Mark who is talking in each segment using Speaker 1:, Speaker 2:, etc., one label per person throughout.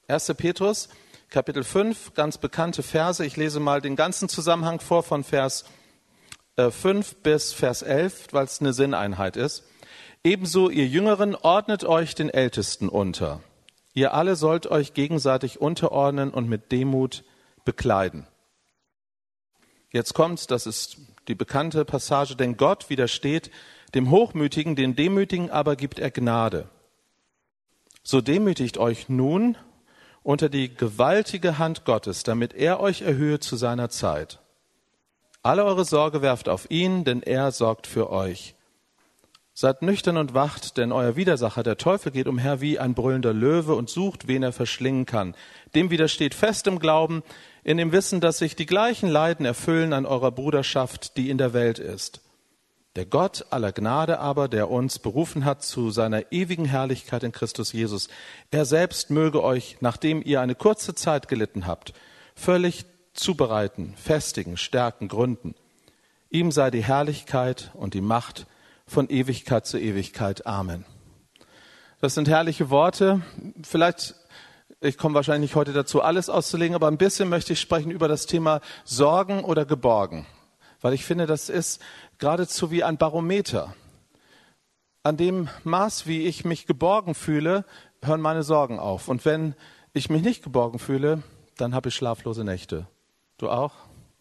Speaker 1: 1. Petrus, Kapitel 5, ganz bekannte Verse. Ich lese mal den ganzen Zusammenhang vor von Vers 5 bis Vers 11, weil es eine Sinneinheit ist. Ebenso, ihr Jüngeren, ordnet euch den Ältesten unter. Ihr alle sollt euch gegenseitig unterordnen und mit Demut bekleiden. Jetzt kommt's, das ist die bekannte Passage, denn Gott widersteht dem Hochmütigen, den Demütigen aber gibt er Gnade. So demütigt euch nun unter die gewaltige Hand Gottes, damit er euch erhöhe zu seiner Zeit. Alle eure Sorge werft auf ihn, denn er sorgt für euch. Seid nüchtern und wacht, denn euer Widersacher, der Teufel, geht umher wie ein brüllender Löwe und sucht, wen er verschlingen kann. Dem widersteht fest im Glauben, in dem Wissen, dass sich die gleichen Leiden erfüllen an eurer Bruderschaft, die in der Welt ist. Der Gott aller Gnade aber, der uns berufen hat zu seiner ewigen Herrlichkeit in Christus Jesus, er selbst möge euch, nachdem ihr eine kurze Zeit gelitten habt, völlig zubereiten, festigen, stärken, gründen. Ihm sei die Herrlichkeit und die Macht von Ewigkeit zu Ewigkeit. Amen. Das sind herrliche Worte. Vielleicht, ich komme wahrscheinlich nicht heute dazu, alles auszulegen, aber ein bisschen möchte ich sprechen über das Thema Sorgen oder Geborgen. Weil ich finde, das ist geradezu wie ein Barometer. An dem Maß, wie ich mich geborgen fühle, hören meine Sorgen auf. Und wenn ich mich nicht geborgen fühle, dann habe ich schlaflose Nächte. Du auch?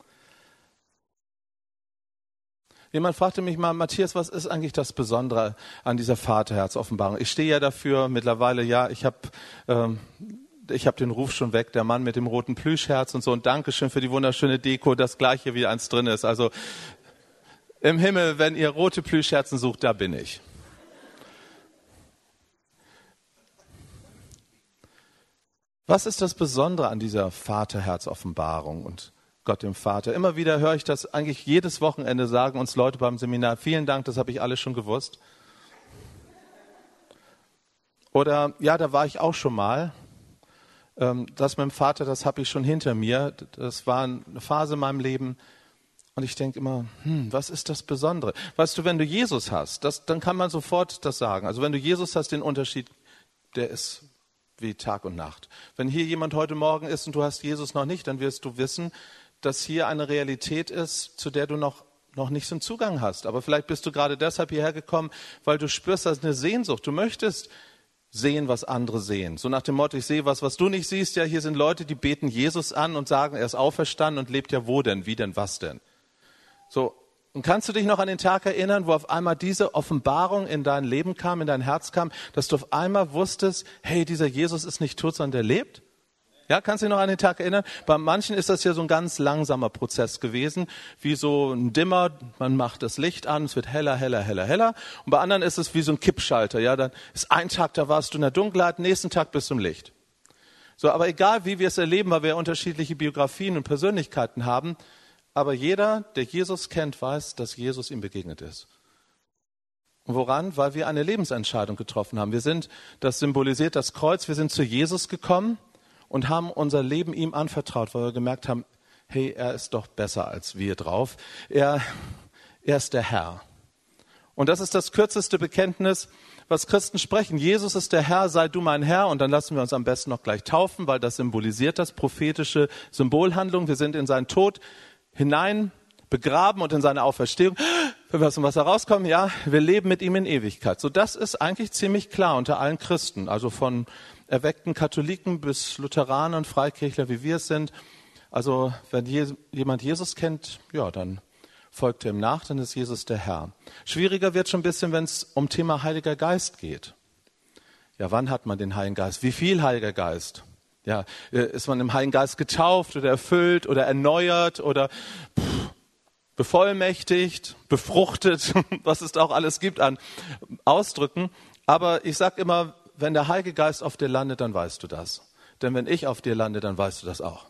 Speaker 1: Jemand fragte mich mal, Matthias, was ist eigentlich das Besondere an dieser Vaterherz-Offenbarung? Ich stehe ja dafür mittlerweile, ja, ich habe den Ruf schon weg, der Mann mit dem roten Plüschherz und so. Und Dankeschön für die wunderschöne Deko, das Gleiche wie eins drin ist. Also im Himmel, wenn ihr rote Plüschherzen sucht, da bin ich. Was ist das Besondere an dieser Vaterherz-Offenbarung und Gott dem Vater? Immer wieder höre ich das eigentlich jedes Wochenende sagen uns Leute beim Seminar. Vielen Dank, das habe ich alles schon gewusst. Oder ja, da war ich auch schon mal. Das mit dem Vater, das habe ich schon hinter mir. Das war eine Phase in meinem Leben. Und ich denke immer, was ist das Besondere? Weißt du, wenn du Jesus hast, dann kann man sofort das sagen. Also wenn du Jesus hast, den Unterschied, der ist wie Tag und Nacht. Wenn hier jemand heute Morgen ist und du hast Jesus noch nicht, dann wirst du wissen, dass hier eine Realität ist, zu der du noch nicht so einen Zugang hast. Aber vielleicht bist du gerade deshalb hierher gekommen, weil du spürst, das ist eine Sehnsucht. Du möchtest sehen, was andere sehen. So nach dem Motto, ich sehe was du nicht siehst. Ja, hier sind Leute, die beten Jesus an und sagen, er ist auferstanden und lebt ja wo denn, wie denn, was denn? So, und kannst du dich noch an den Tag erinnern, wo auf einmal diese Offenbarung in dein Leben kam, in dein Herz kam, dass du auf einmal wusstest, hey, dieser Jesus ist nicht tot, sondern der lebt? Ja, kannst du dich noch an den Tag erinnern? Bei manchen ist das ja so ein ganz langsamer Prozess gewesen, wie so ein Dimmer, man macht das Licht an, es wird heller, heller, heller, heller. Und bei anderen ist es wie so ein Kippschalter, ja, dann ist ein Tag, da warst du in der Dunkelheit, nächsten Tag bist du im Licht. So, aber egal wie wir es erleben, weil wir unterschiedliche Biografien und Persönlichkeiten haben, aber jeder, der Jesus kennt, weiß, dass Jesus ihm begegnet ist. Und woran? Weil wir eine Lebensentscheidung getroffen haben. Das symbolisiert das Kreuz, wir sind zu Jesus gekommen und haben unser Leben ihm anvertraut, weil wir gemerkt haben, hey, er ist doch besser als wir drauf. Er ist der Herr. Und das ist das kürzeste Bekenntnis, was Christen sprechen. Jesus ist der Herr, sei du mein Herr. Und dann lassen wir uns am besten noch gleich taufen, weil das symbolisiert das prophetische Symbolhandlung. Wir sind in seinen Tod hinein begraben und in seine Auferstehung. Wenn wir aus dem Wasser rauskommen, ja, wir leben mit ihm in Ewigkeit. So, das ist eigentlich ziemlich klar unter allen Christen, also von erweckten Katholiken bis Lutheranern, Freikirchler, wie wir es sind. Also wenn jemand Jesus kennt, ja, dann folgt er ihm nach, dann ist Jesus der Herr. Schwieriger wird schon ein bisschen, wenn es um Thema Heiliger Geist geht. Ja, wann hat man den Heiligen Geist? Wie viel Heiliger Geist? Ja, ist man im Heiligen Geist getauft oder erfüllt oder erneuert oder bevollmächtigt, befruchtet, was es auch alles gibt an Ausdrücken. Aber ich sage immer, wenn der Heilige Geist auf dir landet, dann weißt du das. Denn wenn ich auf dir lande, dann weißt du das auch.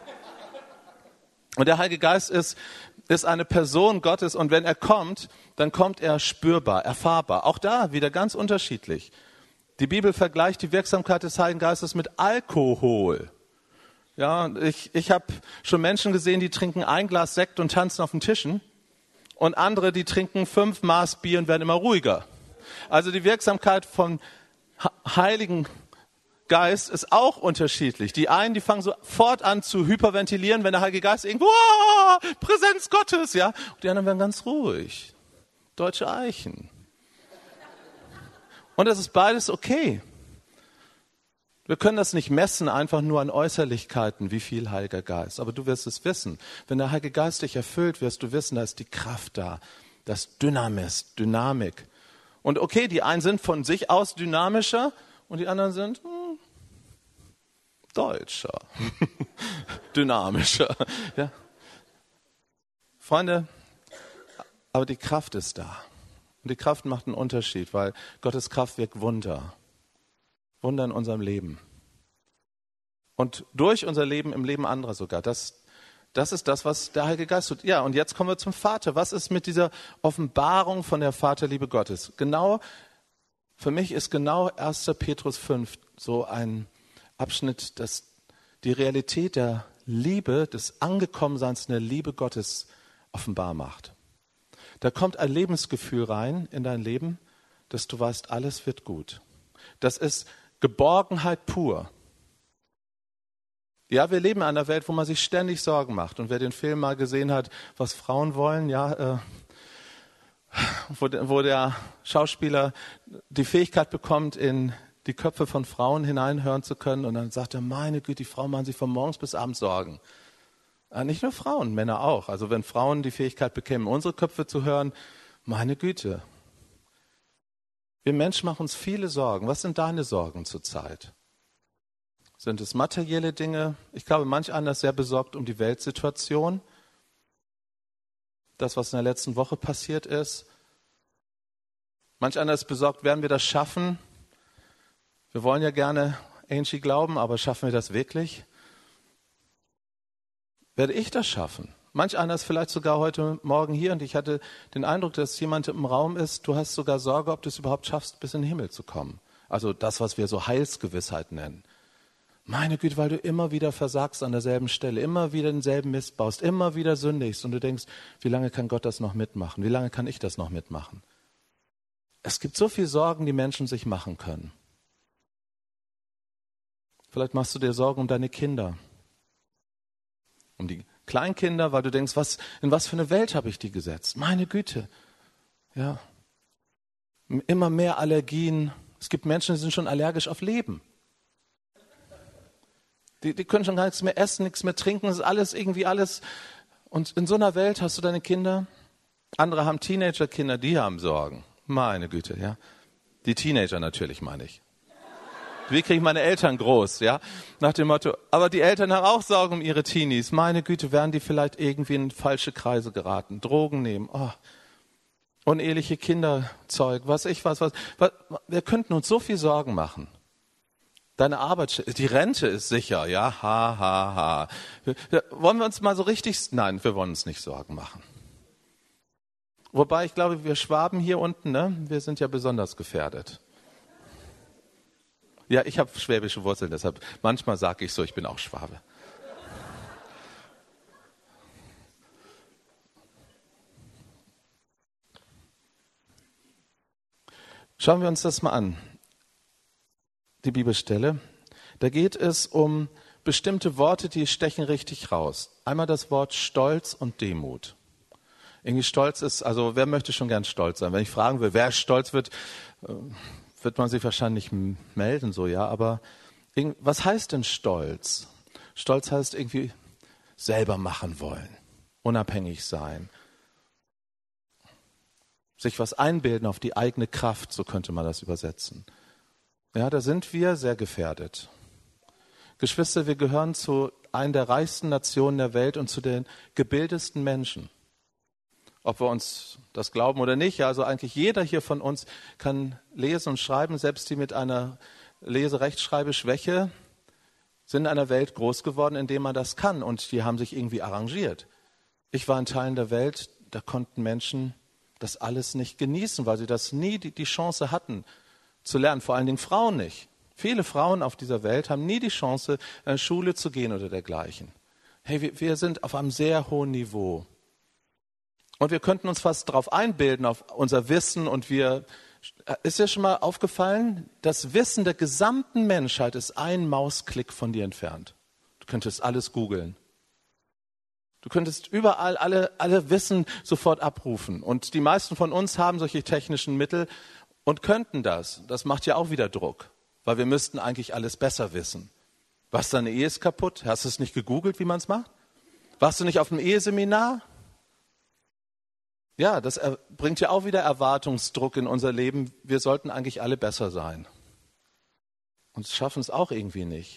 Speaker 1: Und der Heilige Geist ist eine Person Gottes und wenn er kommt, dann kommt er spürbar, erfahrbar. Auch da wieder ganz unterschiedlich. Die Bibel vergleicht die Wirksamkeit des Heiligen Geistes mit Alkohol. Ja, ich habe schon Menschen gesehen, die trinken ein Glas Sekt und tanzen auf den Tischen und andere, die trinken 5 Maß Bier und werden immer ruhiger. Also die Wirksamkeit von Heiligen Geist ist auch unterschiedlich. Die einen, die fangen sofort an zu hyperventilieren, wenn der Heilige Geist irgendwo, Präsenz Gottes, ja. Und die anderen werden ganz ruhig. Deutsche Eichen. Und das ist beides okay. Wir können das nicht messen, einfach nur an Äußerlichkeiten, wie viel Heiliger Geist. Aber du wirst es wissen. Wenn der Heilige Geist dich erfüllt, wirst du wissen, da ist die Kraft da. Das ist Dynamik. Und okay, die einen sind von sich aus dynamischer und die anderen sind deutscher, dynamischer. Ja. Freunde, aber die Kraft ist da. Und die Kraft macht einen Unterschied, weil Gottes Kraft wirkt Wunder. Wunder in unserem Leben. Und durch unser Leben, im Leben anderer sogar. Das ist das, was der Heilige Geist tut. Ja, und jetzt kommen wir zum Vater. Was ist mit dieser Offenbarung von der Vaterliebe Gottes? Für mich ist genau 1. Petrus 5 so ein Abschnitt, das die Realität der Liebe, des Angekommenseins in der Liebe Gottes offenbar macht. Da kommt ein Lebensgefühl rein in dein Leben, dass du weißt, alles wird gut. Das ist Geborgenheit pur. Ja, wir leben in einer Welt, wo man sich ständig Sorgen macht. Und wer den Film mal gesehen hat, was Frauen wollen, wo der Schauspieler die Fähigkeit bekommt, in die Köpfe von Frauen hineinhören zu können. Und dann sagt er, meine Güte, die Frauen machen sich von morgens bis abends Sorgen. Nicht nur Frauen, Männer auch. Also wenn Frauen die Fähigkeit bekämen, unsere Köpfe zu hören, meine Güte. Wir Menschen machen uns viele Sorgen. Was sind deine Sorgen zurzeit? Sind es materielle Dinge? Ich glaube, manch einer ist sehr besorgt um die Weltsituation. Das, was in der letzten Woche passiert ist. Manch einer ist besorgt, werden wir das schaffen? Wir wollen ja gerne Angie glauben, aber schaffen wir das wirklich? Werde ich das schaffen? Manch einer ist vielleicht sogar heute Morgen hier und ich hatte den Eindruck, dass jemand im Raum ist, du hast sogar Sorge, ob du es überhaupt schaffst, bis in den Himmel zu kommen. Also das, was wir so Heilsgewissheit nennen. Meine Güte, weil du immer wieder versagst an derselben Stelle, immer wieder denselben Mist baust, immer wieder sündigst und du denkst, wie lange kann Gott das noch mitmachen? Wie lange kann ich das noch mitmachen? Es gibt so viele Sorgen, die Menschen sich machen können. Vielleicht machst du dir Sorgen um deine Kinder, um die Kleinkinder, weil du denkst, in was für eine Welt habe ich die gesetzt? Meine Güte, ja, immer mehr Allergien. Es gibt Menschen, die sind schon allergisch auf Leben. Die können schon gar nichts mehr essen, nichts mehr trinken, das ist alles. Und in so einer Welt hast du deine Kinder. Andere haben Teenagerkinder, die haben Sorgen. Meine Güte, ja. Die Teenager natürlich, meine ich. Wie kriege ich meine Eltern groß, ja? Nach dem Motto, aber die Eltern haben auch Sorgen um ihre Teenies. Meine Güte, werden die vielleicht irgendwie in falsche Kreise geraten, Drogen nehmen, uneheliche Kinderzeug, was. Wir könnten uns so viel Sorgen machen. Deine Arbeit, die Rente ist sicher, ja, ha. Wollen wir uns mal so richtig, nein, wir wollen uns nicht Sorgen machen. Wobei, ich glaube, wir Schwaben hier unten, ne, wir sind ja besonders gefährdet. Ja, ich habe schwäbische Wurzeln, deshalb manchmal sage ich so, ich bin auch Schwabe. Schauen wir uns das mal an. Die Bibelstelle. Da geht es um bestimmte Worte, die stechen richtig raus. Einmal das Wort Stolz und Demut. Irgendwie Stolz ist, also wer möchte schon gern stolz sein? Wenn ich fragen will, wer stolz wird man sich wahrscheinlich melden, so, ja. Aber was heißt denn Stolz? Stolz heißt irgendwie selber machen wollen, unabhängig sein, sich was einbilden auf die eigene Kraft, so könnte man das übersetzen. Ja, da sind wir sehr gefährdet. Geschwister, wir gehören zu einer der reichsten Nationen der Welt und zu den gebildetsten Menschen. Ob wir uns das glauben oder nicht, ja, also eigentlich jeder hier von uns kann lesen und schreiben, selbst die mit einer Lese-Rechtschreibe-Schwäche sind in einer Welt groß geworden, in der man das kann und die haben sich irgendwie arrangiert. Ich war in Teilen der Welt, da konnten Menschen das alles nicht genießen, weil sie das nie die Chance hatten zu lernen, vor allen Dingen Frauen nicht. Viele Frauen auf dieser Welt haben nie die Chance, in eine Schule zu gehen oder dergleichen. Hey, wir sind auf einem sehr hohen Niveau. Und wir könnten uns fast darauf einbilden, auf unser Wissen und wir Ist dir schon mal aufgefallen, das Wissen der gesamten Menschheit ist ein Mausklick von dir entfernt. Du könntest alles googeln. Du könntest überall alle Wissen sofort abrufen. Und die meisten von uns haben solche technischen Mittel und könnten das. Das macht ja auch wieder Druck, weil wir müssten eigentlich alles besser wissen. Was, deine Ehe ist kaputt? Hast du es nicht gegoogelt, wie man es macht? Warst du nicht auf dem Eheseminar? Ja, das bringt ja auch wieder Erwartungsdruck in unser Leben. Wir sollten eigentlich alle besser sein. Und schaffen es auch irgendwie nicht.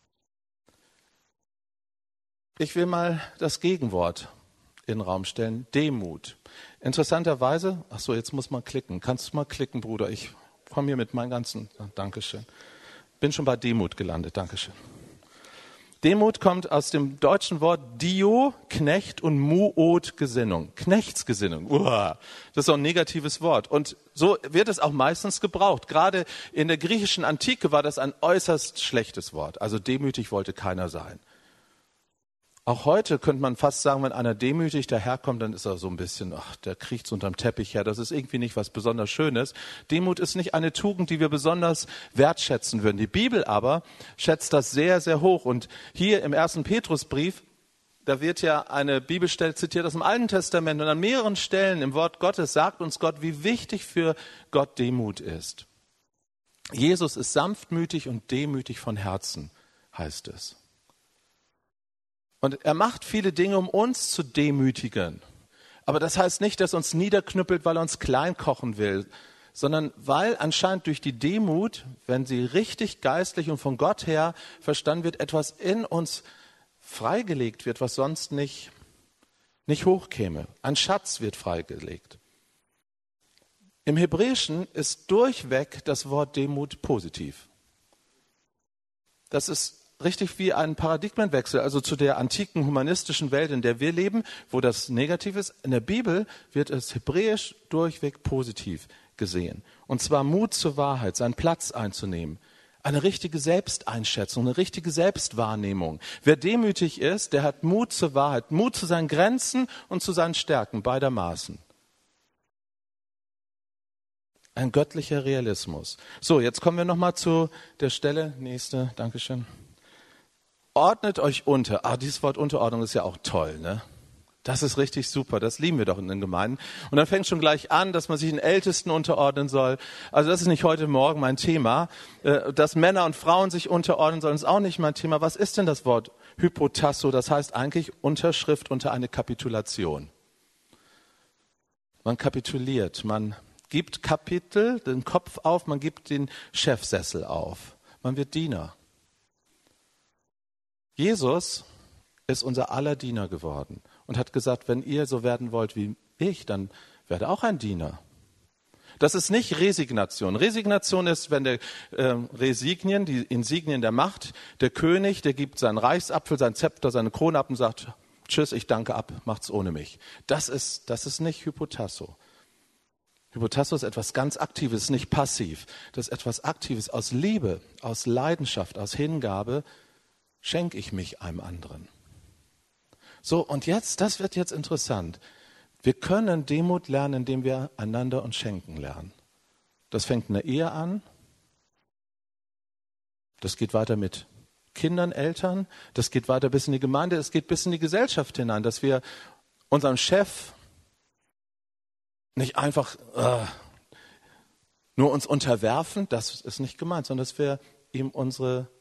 Speaker 1: Ich will mal das Gegenwort in den Raum stellen, Demut. Interessanterweise, jetzt muss man klicken. Kannst du mal klicken, Bruder? Ich komme hier mit meinen ganzen, Dankeschön. Bin schon bei Demut gelandet, Dankeschön. Demut kommt aus dem deutschen Wort Dio, Knecht, und Muot, Gesinnung. Knechtsgesinnung, das ist auch ein negatives Wort. Und so wird es auch meistens gebraucht. Gerade in der griechischen Antike war das ein äußerst schlechtes Wort. Also demütig wollte keiner sein. Auch heute könnte man fast sagen, wenn einer demütig daherkommt, dann ist er so ein bisschen, der kriecht so unterm Teppich her. Das ist irgendwie nicht was besonders Schönes. Demut ist nicht eine Tugend, die wir besonders wertschätzen würden. Die Bibel aber schätzt das sehr, sehr hoch. Und hier im 1. Petrusbrief, da wird ja eine Bibelstelle zitiert aus dem Alten Testament. Und an mehreren Stellen im Wort Gottes sagt uns Gott, wie wichtig für Gott Demut ist. Jesus ist sanftmütig und demütig von Herzen, heißt es. Und er macht viele Dinge, um uns zu demütigen. Aber das heißt nicht, dass er uns niederknüppelt, weil er uns klein kochen will, sondern weil anscheinend durch die Demut, wenn sie richtig geistlich und von Gott her verstanden wird, etwas in uns freigelegt wird, was sonst nicht hochkäme. Ein Schatz wird freigelegt. Im Hebräischen ist durchweg das Wort Demut positiv. Das ist richtig wie ein Paradigmenwechsel, also zu der antiken humanistischen Welt, in der wir leben, wo das negativ ist. In der Bibel wird es hebräisch durchweg positiv gesehen. Und zwar Mut zur Wahrheit, seinen Platz einzunehmen. Eine richtige Selbsteinschätzung, eine richtige Selbstwahrnehmung. Wer demütig ist, der hat Mut zur Wahrheit, Mut zu seinen Grenzen und zu seinen Stärken beidermaßen. Ein göttlicher Realismus. So, jetzt kommen wir nochmal zu der Stelle. Nächste, Dankeschön. Ordnet euch unter. Dieses Wort Unterordnung ist ja auch toll, ne? Das ist richtig super, das lieben wir doch in den Gemeinden. Und dann fängt schon gleich an, dass man sich den Ältesten unterordnen soll. Also das ist nicht heute Morgen mein Thema. Dass Männer und Frauen sich unterordnen sollen, ist auch nicht mein Thema. Was ist denn das Wort Hypotasso? Das heißt eigentlich Unterschrift unter eine Kapitulation. Man kapituliert, man gibt Kapitel, den Kopf auf, man gibt den Chefsessel auf. Man wird Diener. Jesus ist unser aller Diener geworden und hat gesagt, wenn ihr so werden wollt wie ich, dann werde auch ein Diener. Das ist nicht Resignation. Resignation ist, wenn der Resignien, die Insignien der Macht, der König, der gibt seinen Reichsapfel, sein Zepter, seine Krone ab und sagt, tschüss, ich danke ab, macht's ohne mich. Das ist nicht Hypotasso. Hypotasso ist etwas ganz Aktives, nicht passiv. Das ist etwas Aktives aus Liebe, aus Leidenschaft, aus Hingabe, schenke ich mich einem anderen. So, und jetzt, das wird jetzt interessant. Wir können Demut lernen, indem wir einander uns schenken lernen. Das fängt in der Ehe an. Das geht weiter mit Kindern, Eltern. Das geht weiter bis in die Gemeinde. Es geht bis in die Gesellschaft hinein, dass wir unserem Chef nicht einfach nur uns unterwerfen. Das ist nicht gemeint, sondern dass wir ihm unsere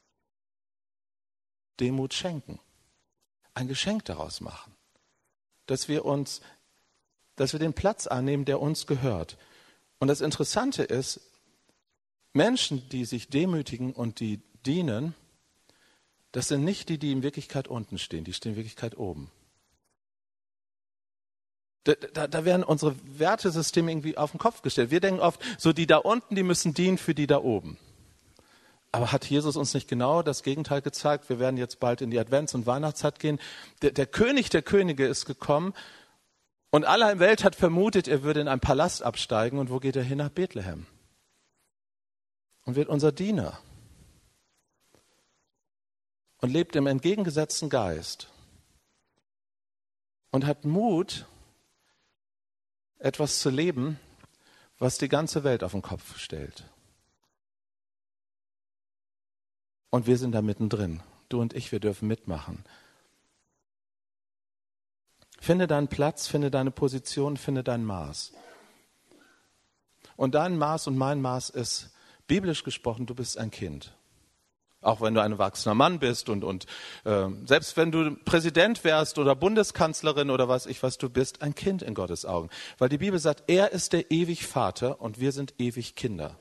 Speaker 1: Demut schenken, ein Geschenk daraus machen, dass wir den Platz annehmen, der uns gehört. Und das Interessante ist, Menschen, die sich demütigen und die dienen, das sind nicht die in Wirklichkeit unten stehen, die stehen in Wirklichkeit oben. Da werden unsere Wertesysteme irgendwie auf den Kopf gestellt. Wir denken oft, so die da unten, die müssen dienen für die da oben. Aber hat Jesus uns nicht genau das Gegenteil gezeigt? Wir werden jetzt bald in die Advents- und Weihnachtszeit gehen. Der König der Könige ist gekommen und aller Welt hat vermutet, er würde in einen Palast absteigen. Und wo geht er hin? Nach Bethlehem. Und wird unser Diener. Und lebt im entgegengesetzten Geist. Und hat Mut, etwas zu leben, was die ganze Welt auf den Kopf stellt. Und wir sind da mittendrin. Du und ich, wir dürfen mitmachen. Finde deinen Platz, finde deine Position, finde dein Maß. Und dein Maß und mein Maß ist, biblisch gesprochen, du bist ein Kind. Auch wenn du ein erwachsener Mann bist und selbst wenn du Präsident wärst oder Bundeskanzlerin oder was du bist, ein Kind in Gottes Augen. Weil die Bibel sagt, er ist der ewig Vater und wir sind ewig Kinder.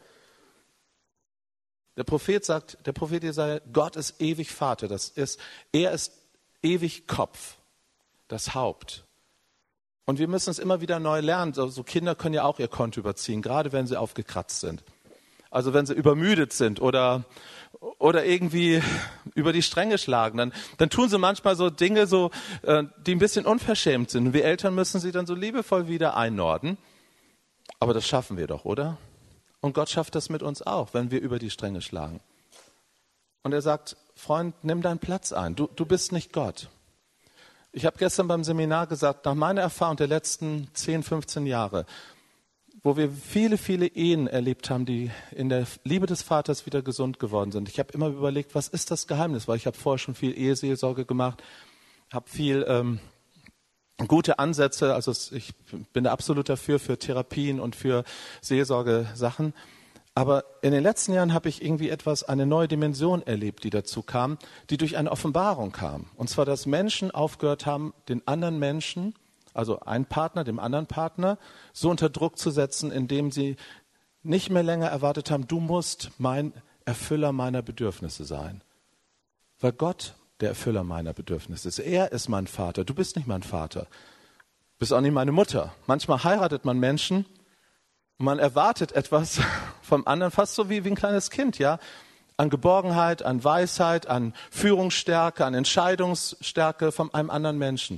Speaker 1: Der Prophet Jesaja, Gott ist ewig Vater, er ist ewig Kopf, das Haupt. Und wir müssen es immer wieder neu lernen. So Kinder können ja auch ihr Konto überziehen, gerade wenn sie aufgekratzt sind. Also wenn sie übermüdet sind oder irgendwie über die Stränge schlagen, dann tun sie manchmal so Dinge, die ein bisschen unverschämt sind. Und wir Eltern müssen sie dann so liebevoll wieder einnorden. Aber das schaffen wir doch, oder? Und Gott schafft das mit uns auch, wenn wir über die Stränge schlagen. Und er sagt, Freund, nimm deinen Platz ein. Du bist nicht Gott. Ich habe gestern beim Seminar gesagt, nach meiner Erfahrung der letzten 10, 15 Jahre, wo wir viele, viele Ehen erlebt haben, die in der Liebe des Vaters wieder gesund geworden sind. Ich habe immer überlegt, was ist das Geheimnis? Weil ich habe vorher schon viel Eheseelsorge gemacht, habe viel gute Ansätze, also ich bin da absolut dafür, für Therapien und für Seelsorgesachen. Aber in den letzten Jahren habe ich irgendwie eine neue Dimension erlebt, die dazu kam, die durch eine Offenbarung kam. Und zwar, dass Menschen aufgehört haben, den anderen Menschen, also ein Partner, dem anderen Partner, so unter Druck zu setzen, indem sie nicht mehr länger erwartet haben, du musst mein Erfüller meiner Bedürfnisse sein. Weil Gott der Erfüller meiner Bedürfnisse ist. Er ist mein Vater, du bist nicht mein Vater. Du bist auch nicht meine Mutter. Manchmal heiratet man Menschen und man erwartet etwas vom anderen, fast so wie ein kleines Kind, ja, an Geborgenheit, an Weisheit, an Führungsstärke, an Entscheidungsstärke von einem anderen Menschen.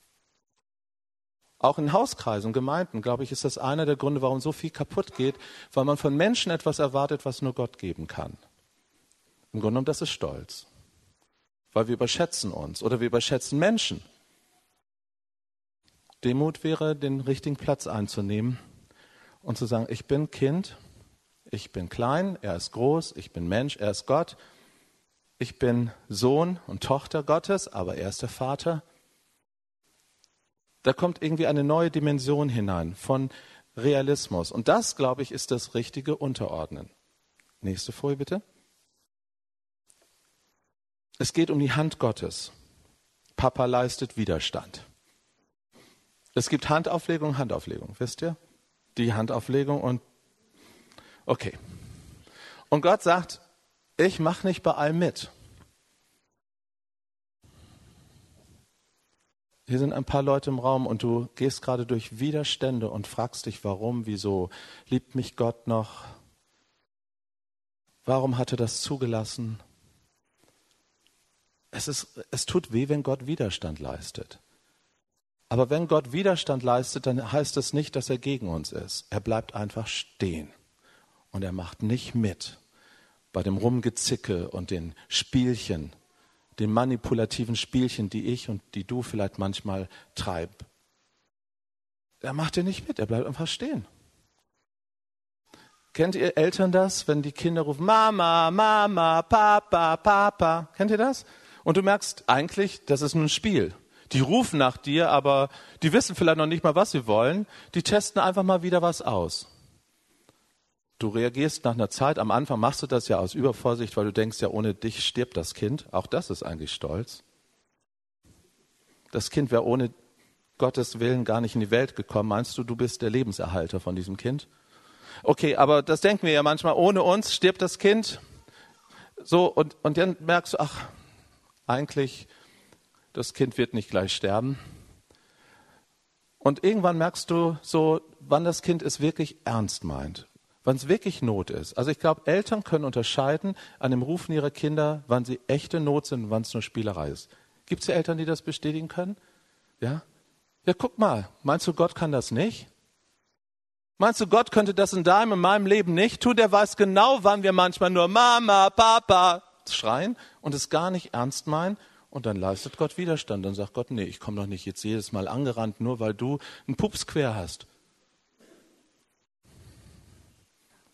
Speaker 1: Auch in Hauskreisen, Gemeinden, glaube ich, ist das einer der Gründe, warum so viel kaputt geht, weil man von Menschen etwas erwartet, was nur Gott geben kann. Im Grunde genommen, das ist Stolz. Weil wir überschätzen uns oder wir überschätzen Menschen. Demut wäre, den richtigen Platz einzunehmen und zu sagen, ich bin Kind, ich bin klein, er ist groß, ich bin Mensch, er ist Gott. Ich bin Sohn und Tochter Gottes, aber er ist der Vater. Da kommt irgendwie eine neue Dimension hinein von Realismus. Und das, glaube ich, ist das richtige Unterordnen. Nächste Folie bitte. Es geht um die Hand Gottes. Papa leistet Widerstand. Es gibt Handauflegung, wisst ihr? Die Handauflegung und okay. Und Gott sagt, ich mache nicht bei allem mit. Hier sind ein paar Leute im Raum und du gehst gerade durch Widerstände und fragst dich, warum, wieso, liebt mich Gott noch? Warum hat er das zugelassen? Es tut weh, wenn Gott Widerstand leistet. Aber wenn Gott Widerstand leistet, dann heißt das nicht, dass er gegen uns ist. Er bleibt einfach stehen und er macht nicht mit bei dem Rumgezicke und den Spielchen, den manipulativen Spielchen, die ich und die du vielleicht manchmal treibst. Er macht dir nicht mit, er bleibt einfach stehen. Kennt ihr Eltern das, wenn die Kinder rufen, Mama, Mama, Papa, Papa? Kennt ihr das? Und du merkst eigentlich, das ist nur ein Spiel. Die rufen nach dir, aber die wissen vielleicht noch nicht mal, was sie wollen. Die testen einfach mal wieder was aus. Du reagierst nach einer Zeit, am Anfang machst du das ja aus Übervorsicht, weil du denkst, ja, ohne dich stirbt das Kind. Auch das ist eigentlich Stolz. Das Kind wäre ohne Gottes Willen gar nicht in die Welt gekommen. Meinst du, du bist der Lebenserhalter von diesem Kind? Okay, aber das denken wir ja manchmal, ohne uns stirbt das Kind. So, und dann merkst du, ach, eigentlich, das Kind wird nicht gleich sterben. Und irgendwann merkst du so, wann das Kind es wirklich ernst meint. Wann es wirklich Not ist. Also ich glaube, Eltern können unterscheiden an dem Rufen ihrer Kinder, wann sie echte Not sind und wann es nur Spielerei ist. Gibt es ja Eltern, die das bestätigen können? Ja? Ja, guck mal, meinst du, Gott kann das nicht? Meinst du, Gott könnte das in deinem und meinem Leben nicht tun? Der weiß genau, wann wir manchmal nur Mama, Papa schreien und es gar nicht ernst meinen. Und dann leistet Gott Widerstand. Dann sagt Gott, nee, ich komme doch nicht jetzt jedes Mal angerannt, nur weil du einen Pups quer hast.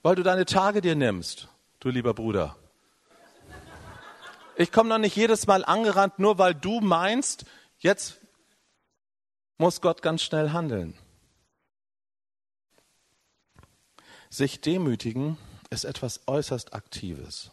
Speaker 1: weil du deine Tage dir nimmst, du lieber Bruder. Ich komme noch nicht jedes Mal angerannt, nur weil du meinst, jetzt muss Gott ganz schnell handeln. Sich demütigen ist etwas äußerst Aktives.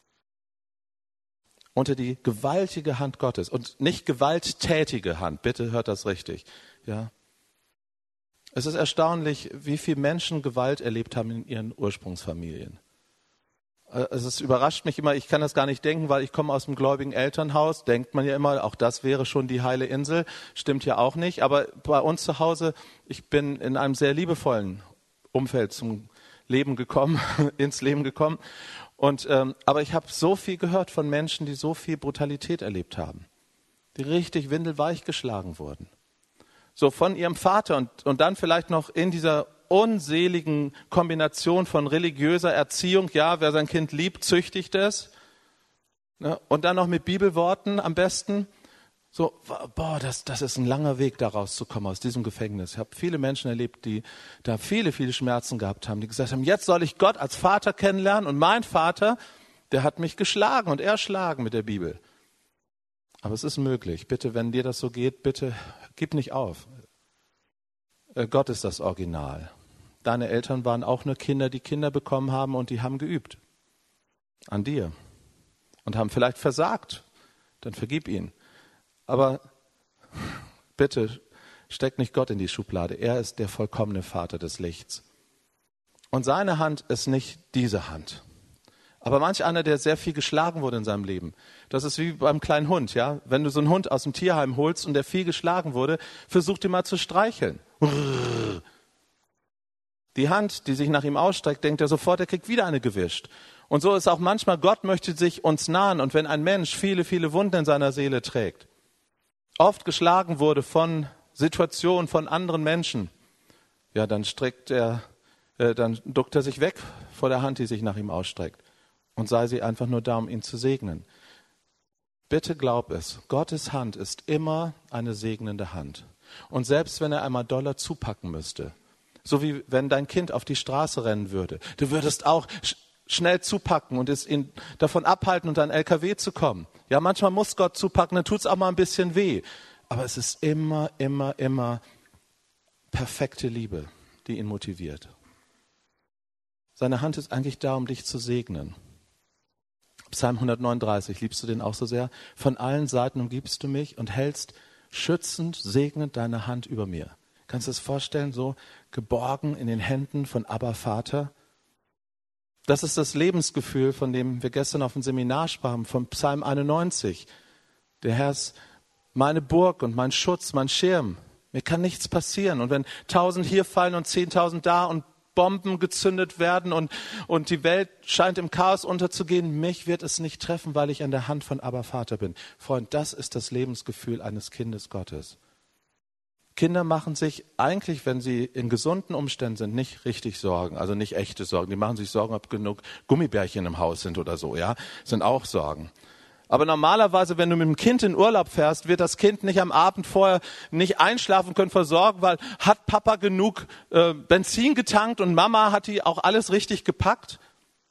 Speaker 1: Unter die gewaltige Hand Gottes und nicht gewalttätige Hand, bitte hört das richtig. Ja. Es ist erstaunlich, wie viele Menschen Gewalt erlebt haben in ihren Ursprungsfamilien. Es überrascht mich immer, ich kann das gar nicht denken, weil ich komme aus einem gläubigen Elternhaus, denkt man ja immer, auch das wäre schon die heile Insel, stimmt ja auch nicht. Aber bei uns zu Hause, ich bin in einem sehr liebevollen Umfeld zum Leben gekommen, ins Leben gekommen. Aber ich habe so viel gehört von Menschen, die so viel Brutalität erlebt haben, die richtig windelweich geschlagen wurden. So von ihrem Vater und dann vielleicht noch in dieser unseligen Kombination von religiöser Erziehung, ja, wer sein Kind liebt, züchtigt es. Ne? Und dann noch mit Bibelworten am besten. So, boah, das ist ein langer Weg, da rauszukommen aus diesem Gefängnis. Ich habe viele Menschen erlebt, die da viele, viele Schmerzen gehabt haben, die gesagt haben, jetzt soll ich Gott als Vater kennenlernen und mein Vater, der hat mich geschlagen und erschlagen mit der Bibel. Aber es ist möglich. Bitte, wenn dir das so geht, bitte gib nicht auf. Gott ist das Original. Deine Eltern waren auch nur Kinder, die Kinder bekommen haben und die haben geübt. An dir. Und haben vielleicht versagt. Dann vergib ihnen. Aber bitte steck nicht Gott in die Schublade. Er ist der vollkommene Vater des Lichts. Und seine Hand ist nicht diese Hand. Aber manch einer, der sehr viel geschlagen wurde in seinem Leben, das ist wie beim kleinen Hund, ja. Wenn du so einen Hund aus dem Tierheim holst und der viel geschlagen wurde, versuch ihn mal zu streicheln. Die Hand, die sich nach ihm ausstreckt, denkt er sofort, er kriegt wieder eine gewischt. Und so ist auch manchmal, Gott möchte sich uns nahen. Und wenn ein Mensch viele, viele Wunden in seiner Seele trägt, oft geschlagen wurde von Situationen, von anderen Menschen, ja, dann duckt er sich weg vor der Hand, die sich nach ihm ausstreckt. Und sei sie einfach nur da, um ihn zu segnen. Bitte glaub es, Gottes Hand ist immer eine segnende Hand. Und selbst wenn er einmal doller zupacken müsste, so wie wenn dein Kind auf die Straße rennen würde, du würdest auch schnell zupacken und es ihn davon abhalten, unter einen LKW zu kommen. Ja, manchmal muss Gott zupacken, dann tut es auch mal ein bisschen weh. Aber es ist immer, immer, immer perfekte Liebe, die ihn motiviert. Seine Hand ist eigentlich da, um dich zu segnen. Psalm 139, liebst du den auch so sehr? Von allen Seiten umgibst du mich und hältst schützend, segnend deine Hand über mir. Kannst du es vorstellen, so geborgen in den Händen von Abba Vater? Das ist das Lebensgefühl, von dem wir gestern auf dem Seminar sprachen, von Psalm 91. Der Herr ist meine Burg und mein Schutz, mein Schirm. Mir kann nichts passieren. Und wenn 1000 hier fallen und 10.000 da und Bomben gezündet werden und die Welt scheint im Chaos unterzugehen, mich wird es nicht treffen, weil ich an der Hand von Abba Vater bin. Freund, das ist das Lebensgefühl eines Kindes Gottes. Kinder machen sich eigentlich, wenn sie in gesunden Umständen sind, nicht richtig Sorgen, also nicht echte Sorgen. Die machen sich Sorgen, ob genug Gummibärchen im Haus sind oder so, ja, das sind auch Sorgen. Aber normalerweise, wenn du mit dem Kind in Urlaub fährst, wird das Kind nicht am Abend vorher nicht einschlafen können vor Sorgen, weil hat Papa genug Benzin getankt und Mama hat die auch alles richtig gepackt?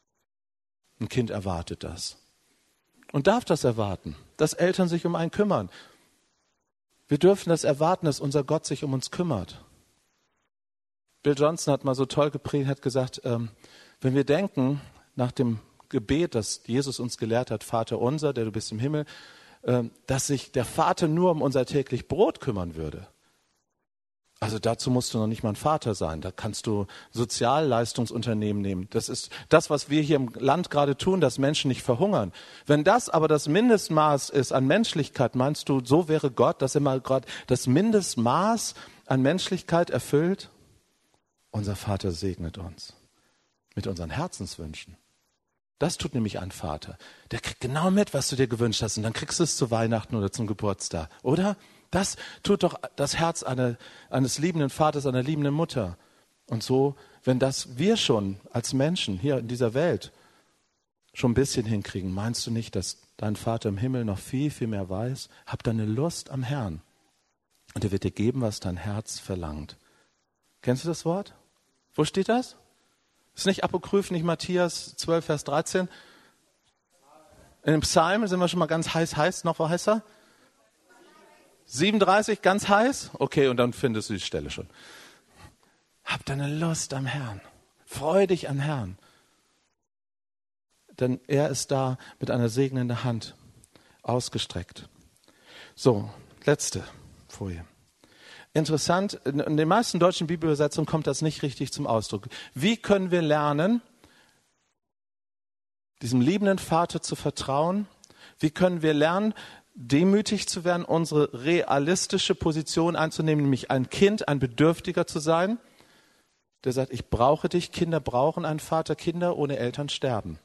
Speaker 1: Ein Kind erwartet das und darf das erwarten, dass Eltern sich um einen kümmern. Wir dürfen das erwarten, dass unser Gott sich um uns kümmert. Bill Johnson hat mal so toll gepredigt, hat gesagt, wenn wir denken nach dem Gebet, das Jesus uns gelehrt hat, Vater unser, der du bist im Himmel, dass sich der Vater nur um unser täglich Brot kümmern würde. Also dazu musst du noch nicht mal ein Vater sein. Da kannst du Sozialleistungsunternehmen nehmen. Das ist das, was wir hier im Land gerade tun, dass Menschen nicht verhungern. Wenn das aber das Mindestmaß ist an Menschlichkeit, meinst du, so wäre Gott, dass er mal gerade das Mindestmaß an Menschlichkeit erfüllt? Unser Vater segnet uns mit unseren Herzenswünschen. Das tut nämlich ein Vater. Der kriegt genau mit, was du dir gewünscht hast. Und dann kriegst du es zu Weihnachten oder zum Geburtstag, oder? Das tut doch das Herz eines liebenden Vaters, einer liebenden Mutter. Und so, wenn das wir schon als Menschen hier in dieser Welt schon ein bisschen hinkriegen, meinst du nicht, dass dein Vater im Himmel noch viel, viel mehr weiß? Hab deine Lust am Herrn. Und er wird dir geben, was dein Herz verlangt. Kennst du das Wort? Wo steht das? Ist nicht Apokryph, nicht Matthäus 12, Vers 13? In den Psalmen sind wir schon mal ganz heiß. Noch was heißer? 37, ganz heiß? Okay, und dann findest du die Stelle schon. Hab deine Lust am Herrn. Freu dich am Herrn. Denn er ist da mit einer segnenden Hand ausgestreckt. So, letzte Folie. Interessant, in den meisten deutschen Bibelübersetzungen kommt das nicht richtig zum Ausdruck. Wie können wir lernen, diesem liebenden Vater zu vertrauen? Wie können wir lernen, demütig zu werden, unsere realistische Position einzunehmen, nämlich ein Kind, ein Bedürftiger zu sein, der sagt, ich brauche dich, Kinder brauchen einen Vater, Kinder ohne Eltern sterben.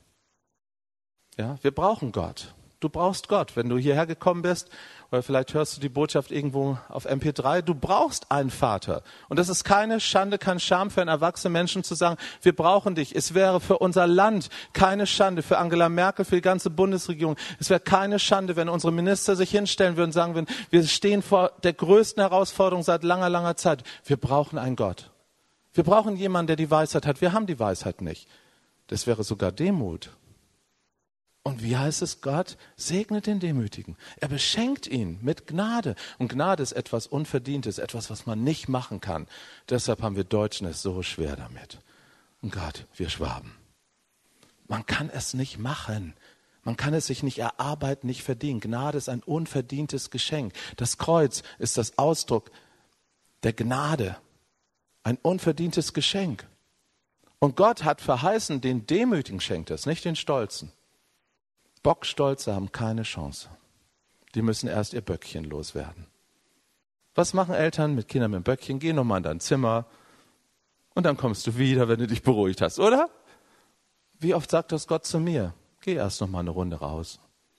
Speaker 1: Ja, wir brauchen Gott. Du brauchst Gott. Wenn du hierher gekommen bist, oder vielleicht hörst du die Botschaft irgendwo auf MP3, du brauchst einen Vater. Und das ist keine Schande, kein Scham für einen erwachsenen Menschen zu sagen, wir brauchen dich. Es wäre für unser Land keine Schande, für Angela Merkel, für die ganze Bundesregierung. Es wäre keine Schande, wenn unsere Minister sich hinstellen würden und sagen würden, wir stehen vor der größten Herausforderung seit langer, langer Zeit. Wir brauchen einen Gott. Wir brauchen jemanden, der die Weisheit hat. Wir haben die Weisheit nicht. Das wäre sogar Demut. Und wie heißt es? Gott segnet den Demütigen. Er beschenkt ihn mit Gnade. Und Gnade ist etwas Unverdientes, etwas, was man nicht machen kann. Deshalb haben wir Deutschen es so schwer damit. Und Gott, wir Schwaben. Man kann es nicht machen. Man kann es sich nicht erarbeiten, nicht verdienen. Gnade ist ein unverdientes Geschenk. Das Kreuz ist das Ausdruck der Gnade. Ein unverdientes Geschenk. Und Gott hat verheißen, den Demütigen schenkt es, nicht den Stolzen. Bockstolze haben keine Chance. Die müssen erst ihr Böckchen loswerden. Was machen Eltern mit Kindern mit dem Böckchen? Geh nochmal in dein Zimmer und dann kommst du wieder, wenn du dich beruhigt hast, oder? Wie oft sagt das Gott zu mir? Geh erst nochmal eine Runde raus.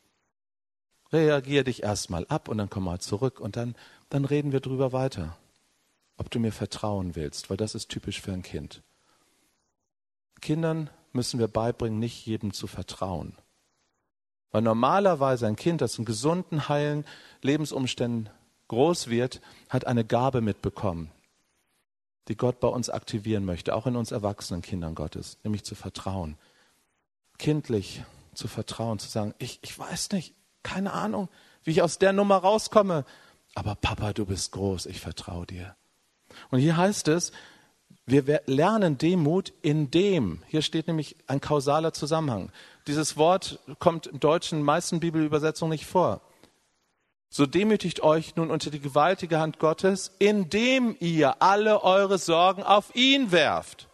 Speaker 1: Reagier dich erst mal ab und dann komm mal zurück und dann reden wir drüber weiter. Ob du mir vertrauen willst, weil das ist typisch für ein Kind. Kindern müssen wir beibringen, nicht jedem zu vertrauen. Weil normalerweise ein Kind, das in gesunden, heilen Lebensumständen groß wird, hat eine Gabe mitbekommen, die Gott bei uns aktivieren möchte, auch in uns erwachsenen Kindern Gottes, nämlich zu vertrauen. Kindlich zu vertrauen, zu sagen, ich weiß nicht, keine Ahnung, wie ich aus der Nummer rauskomme, aber Papa, du bist groß, ich vertraue dir. Und hier heißt es, wir lernen Demut in dem. Hier steht nämlich ein kausaler Zusammenhang. Dieses Wort kommt im Deutschen in den meisten Bibelübersetzungen nicht vor. So demütigt euch nun unter die gewaltige Hand Gottes, indem ihr alle eure Sorgen auf ihn werft.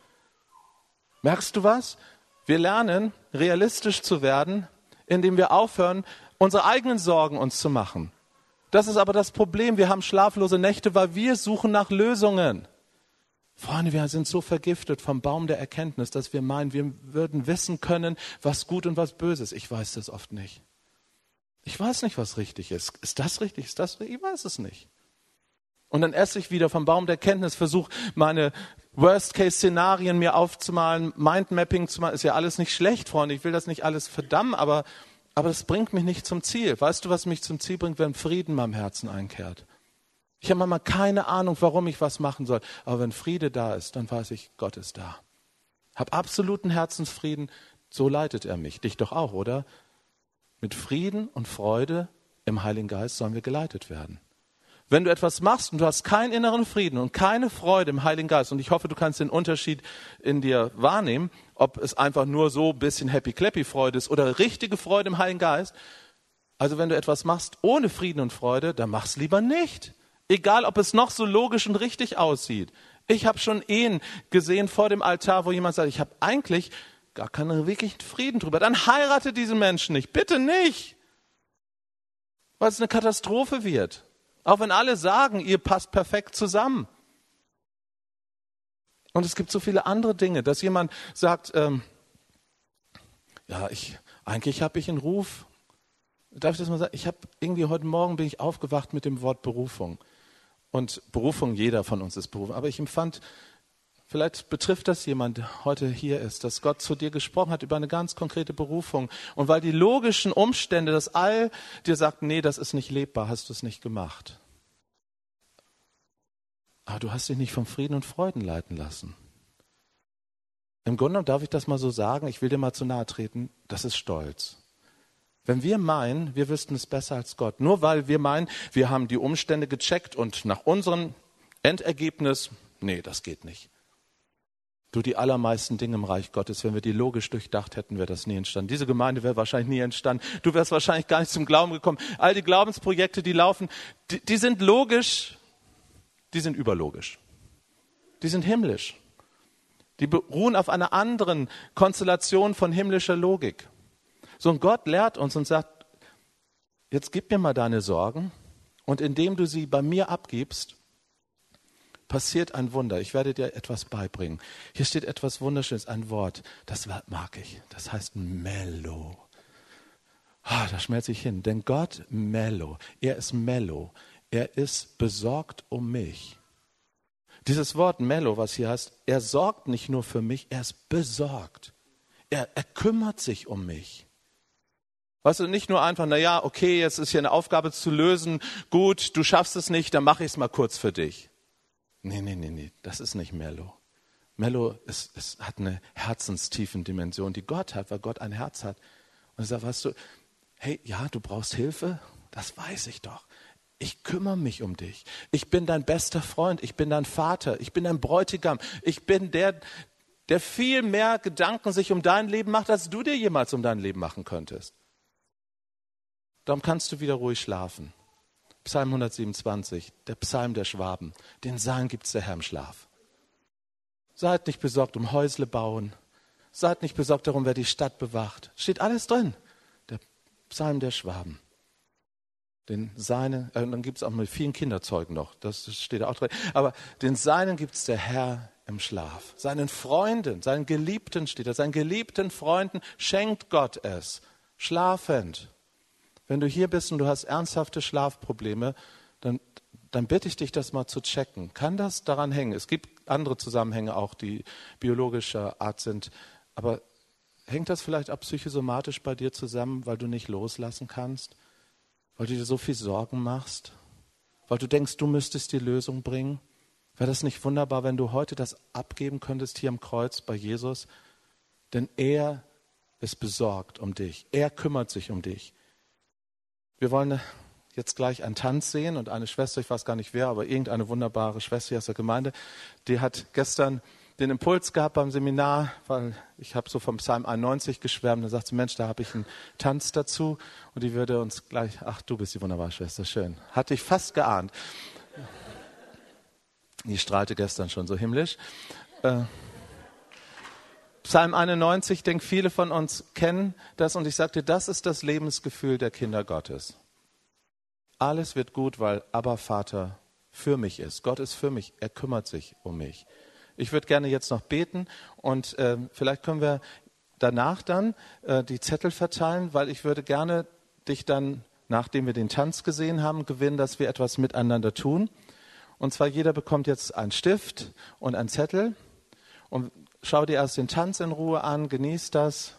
Speaker 1: Merkst du was? Wir lernen, realistisch zu werden, indem wir aufhören, unsere eigenen Sorgen uns zu machen. Das ist aber das Problem. Wir haben schlaflose Nächte, weil wir suchen nach Lösungen. Freunde, wir sind so vergiftet vom Baum der Erkenntnis, dass wir meinen, wir würden wissen können, was gut und was böse ist. Ich weiß das oft nicht. Ich weiß nicht, was richtig ist. Ist das richtig? Ist das richtig? Ich weiß es nicht. Und dann esse ich wieder vom Baum der Erkenntnis, versuche meine Worst-Case-Szenarien mir aufzumalen, Mindmapping zu machen. Ist ja alles nicht schlecht, Freunde. Ich will das nicht alles verdammen, aber das bringt mich nicht zum Ziel. Weißt du, was mich zum Ziel bringt, wenn Frieden in meinem Herzen einkehrt? Ich habe manchmal keine Ahnung, warum ich was machen soll. Aber wenn Friede da ist, dann weiß ich, Gott ist da. Hab absoluten Herzensfrieden. So leitet er mich. Dich doch auch, oder? Mit Frieden und Freude im Heiligen Geist sollen wir geleitet werden. Wenn du etwas machst und du hast keinen inneren Frieden und keine Freude im Heiligen Geist, und ich hoffe, du kannst den Unterschied in dir wahrnehmen, ob es einfach nur so ein bisschen Happy-Clappy-Freude ist oder richtige Freude im Heiligen Geist. Also wenn du etwas machst ohne Frieden und Freude, dann mach's lieber nicht. Egal, ob es noch so logisch und richtig aussieht. Ich habe schon Ehen gesehen vor dem Altar, wo jemand sagt, ich habe eigentlich gar keinen wirklichen Frieden drüber. Dann heirate diesen Menschen nicht. Bitte nicht. Weil es eine Katastrophe wird. Auch wenn alle sagen, ihr passt perfekt zusammen. Und es gibt so viele andere Dinge, dass jemand sagt, eigentlich habe ich einen Ruf. Darf ich das mal sagen? Ich habe irgendwie heute Morgen bin ich aufgewacht mit dem Wort Berufung. Und Berufung, jeder von uns ist berufen. Aber ich empfand, vielleicht betrifft das jemand, der heute hier ist, dass Gott zu dir gesprochen hat über eine ganz konkrete Berufung. Und weil die logischen Umstände, das All dir sagt, nee, das ist nicht lebbar, hast du es nicht gemacht. Aber du hast dich nicht vom Frieden und Freuden leiten lassen. Im Grunde genommen darf ich das mal so sagen, ich will dir mal zu nahe treten, das ist Stolz. Wenn wir meinen, wir wüssten es besser als Gott, nur weil wir meinen, wir haben die Umstände gecheckt und nach unserem Endergebnis, nee, das geht nicht. Du, die allermeisten Dinge im Reich Gottes, wenn wir die logisch durchdacht hätten, wäre das nie entstanden. Diese Gemeinde wäre wahrscheinlich nie entstanden. Du wärst wahrscheinlich gar nicht zum Glauben gekommen. All die Glaubensprojekte, die laufen, die sind logisch, die sind überlogisch. Die sind himmlisch. Die beruhen auf einer anderen Konstellation von himmlischer Logik. So ein Gott lehrt uns und sagt, jetzt gib mir mal deine Sorgen und indem du sie bei mir abgibst, passiert ein Wunder. Ich werde dir etwas beibringen. Hier steht etwas Wunderschönes, ein Wort, das mag ich. Das heißt Mello. Da schmelze ich hin. Denn Gott, Mello, er ist Mello. Er ist besorgt um mich. Dieses Wort Mello, was hier heißt, er sorgt nicht nur für mich, er ist besorgt. Er kümmert sich um mich. Weißt du, nicht nur einfach, naja, okay, jetzt ist hier eine Aufgabe zu lösen, gut, du schaffst es nicht, dann mache ich es mal kurz für dich. Nee, das ist nicht Mello. Mello hat eine herzenstiefen Dimension, die Gott hat, weil Gott ein Herz hat. Und er sagt, weißt du, hey, ja, du brauchst Hilfe, das weiß ich doch. Ich kümmere mich um dich. Ich bin dein bester Freund, ich bin dein Vater, ich bin dein Bräutigam. Ich bin der viel mehr Gedanken sich um dein Leben macht, als du dir jemals um dein Leben machen könntest. Darum kannst du wieder ruhig schlafen. Psalm 127, der Psalm der Schwaben. Den Seinen gibt's der Herr im Schlaf. Seid nicht besorgt um Häusle bauen. Seid nicht besorgt darum, wer die Stadt bewacht. Steht alles drin. Der Psalm der Schwaben. Den Seinen, dann gibt's auch mit vielen Kinderzeugen noch. Das steht auch drin. Aber den Seinen gibt's der Herr im Schlaf. Seinen Freunden, seinen Geliebten steht da. Seinen geliebten Freunden schenkt Gott es. Schlafend. Wenn du hier bist und du hast ernsthafte Schlafprobleme, dann bitte ich dich, das mal zu checken. Kann das daran hängen? Es gibt andere Zusammenhänge auch, die biologischer Art sind. Aber hängt das vielleicht auch psychosomatisch bei dir zusammen, weil du nicht loslassen kannst? Weil du dir so viel Sorgen machst? Weil du denkst, du müsstest die Lösung bringen? Wäre das nicht wunderbar, wenn du heute das abgeben könntest hier am Kreuz bei Jesus? Denn er ist besorgt um dich. Er kümmert sich um dich. Wir wollen jetzt gleich einen Tanz sehen und eine Schwester, ich weiß gar nicht wer, aber irgendeine wunderbare Schwester hier aus der Gemeinde, die hat gestern den Impuls gehabt beim Seminar, weil ich habe so vom Psalm 91 geschwärmt, da sagt sie, Mensch, da habe ich einen Tanz dazu und die würde uns gleich, ach, du bist die wunderbare Schwester, schön. Hatte ich fast geahnt. Die strahlte gestern schon so himmlisch. Psalm 91, ich denke, viele von uns kennen das und ich sagte, das ist das Lebensgefühl der Kinder Gottes. Alles wird gut, weil Abba Vater für mich ist. Gott ist für mich, er kümmert sich um mich. Ich würde gerne jetzt noch beten und vielleicht können wir danach dann die Zettel verteilen, weil ich würde gerne dich dann, nachdem wir den Tanz gesehen haben, gewinnen, dass wir etwas miteinander tun. Und zwar jeder bekommt jetzt einen Stift und einen Zettel und schau dir erst den Tanz in Ruhe an, genieß das.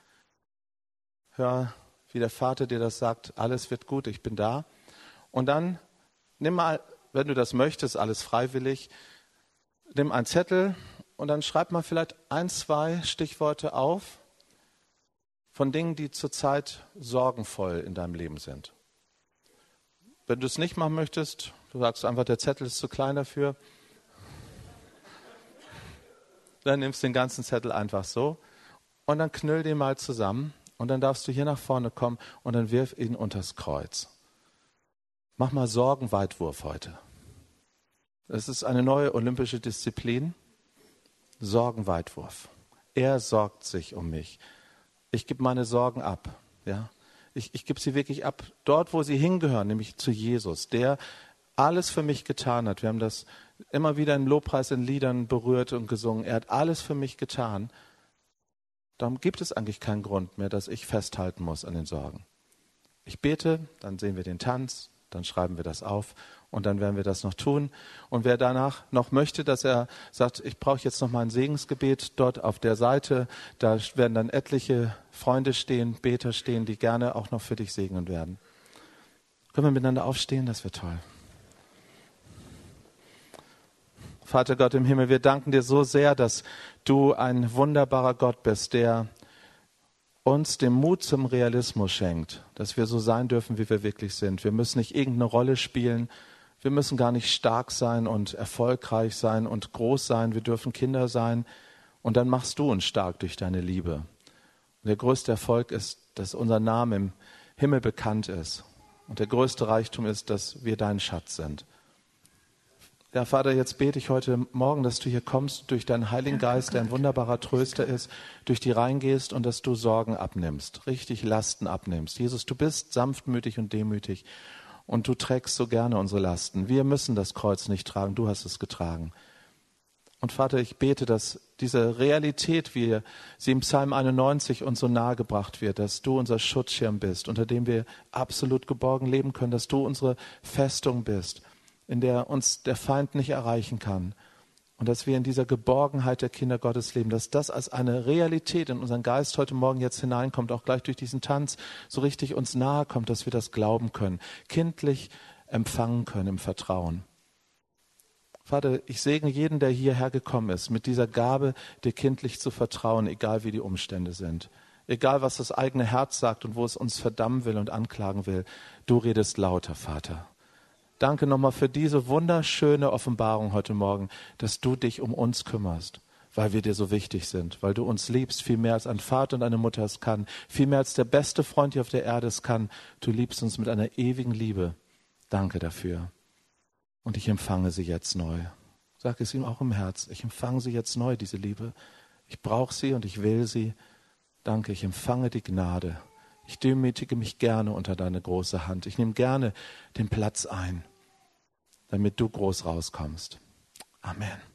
Speaker 1: Hör, wie der Vater dir das sagt, alles wird gut, ich bin da. Und dann nimm mal, wenn du das möchtest, alles freiwillig, nimm einen Zettel und dann schreib mal vielleicht 1, 2 Stichworte auf von Dingen, die zurzeit sorgenvoll in deinem Leben sind. Wenn du es nicht machen möchtest, du sagst einfach, der Zettel ist zu klein dafür, dann nimmst du den ganzen Zettel einfach so und dann knüll den mal zusammen und dann darfst du hier nach vorne kommen und dann wirf ihn unters Kreuz. Mach mal Sorgenweitwurf heute. Das ist eine neue olympische Disziplin. Sorgenweitwurf. Er sorgt sich um mich. Ich gebe meine Sorgen ab. Ja? Ich gebe sie wirklich ab, dort wo sie hingehören, nämlich zu Jesus, der alles für mich getan hat. Wir haben das immer wieder im Lobpreis in Liedern berührt und gesungen. Er hat alles für mich getan. Darum gibt es eigentlich keinen Grund mehr, dass ich festhalten muss an den Sorgen. Ich bete, dann sehen wir den Tanz, dann schreiben wir das auf und dann werden wir das noch tun. Und wer danach noch möchte, dass er sagt, ich brauche jetzt noch mal ein Segensgebet, dort auf der Seite, da werden dann etliche Freunde stehen, Beter stehen, die gerne auch noch für dich segnen werden. Können wir miteinander aufstehen? Das wäre toll. Vater Gott im Himmel, wir danken dir so sehr, dass du ein wunderbarer Gott bist, der uns den Mut zum Realismus schenkt, dass wir so sein dürfen, wie wir wirklich sind. Wir müssen nicht irgendeine Rolle spielen, wir müssen gar nicht stark sein und erfolgreich sein und groß sein, wir dürfen Kinder sein und dann machst du uns stark durch deine Liebe. Und der größte Erfolg ist, dass unser Name im Himmel bekannt ist und der größte Reichtum ist, dass wir dein Schatz sind. Ja, Vater, jetzt bete ich heute Morgen, dass du hier kommst durch deinen Heiligen Geist, der ein wunderbarer Tröster ist, durch die reingehst und dass du Sorgen abnimmst, richtig Lasten abnimmst. Jesus, du bist sanftmütig und demütig und du trägst so gerne unsere Lasten. Wir müssen das Kreuz nicht tragen, du hast es getragen. Und Vater, ich bete, dass diese Realität, wie sie im Psalm 91 uns so nahe gebracht wird, dass du unser Schutzschirm bist, unter dem wir absolut geborgen leben können, dass du unsere Festung bist, in der uns der Feind nicht erreichen kann. Und dass wir in dieser Geborgenheit der Kinder Gottes leben, dass das als eine Realität in unseren Geist heute Morgen jetzt hineinkommt, auch gleich durch diesen Tanz so richtig uns nahe kommt, dass wir das glauben können, kindlich empfangen können im Vertrauen. Vater, ich segne jeden, der hierher gekommen ist, mit dieser Gabe, dir kindlich zu vertrauen, egal wie die Umstände sind. Egal, was das eigene Herz sagt und wo es uns verdammen will und anklagen will. Du redest lauter, Vater. Danke nochmal für diese wunderschöne Offenbarung heute Morgen, dass du dich um uns kümmerst, weil wir dir so wichtig sind, weil du uns liebst, viel mehr als ein Vater und eine Mutter es kann, viel mehr als der beste Freund hier auf der Erde es kann. Du liebst uns mit einer ewigen Liebe. Danke dafür. Und ich empfange sie jetzt neu. Sag es ihm auch im Herz. Ich empfange sie jetzt neu, diese Liebe. Ich brauche sie und ich will sie. Danke, ich empfange die Gnade. Ich demütige mich gerne unter deine große Hand. Ich nehme gerne den Platz ein, damit du groß rauskommst. Amen.